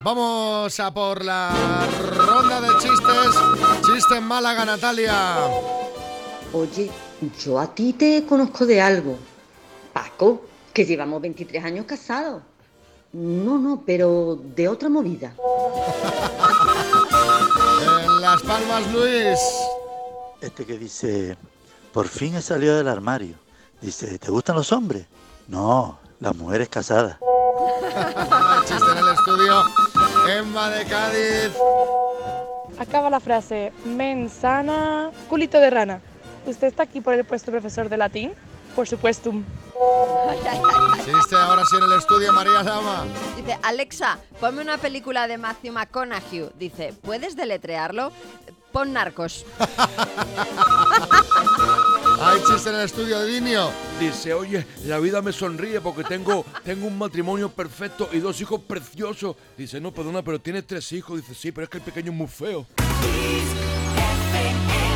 Vamos a por la ronda de chistes. Chiste en Málaga, Natalia. Oye, yo a ti te conozco de algo. Paco, que llevamos 23 años casados. No, pero de otra movida. En Las Palmas, Luis. Este que dice, por fin he salido del armario. Dice, ¿te gustan los hombres? No, las mujeres casadas. Chiste en el estudio. Emma de Cádiz. Acaba la frase, mensana, culito de rana. ¿Usted está aquí por el puesto de profesor de latín? Por supuesto. Chiste ahora sí en el estudio, María Lama. Dice, Alexa, ponme una película de Matthew McConaughey. Dice, ¿puedes deletrearlo? Pon Narcos. Hay chiste en el estudio, Dinio. Dice, oye, la vida me sonríe porque tengo un matrimonio perfecto y 2 hijos preciosos. Dice, no, perdona, pero tienes 3 hijos. Dice, sí, pero es que el pequeño es muy feo.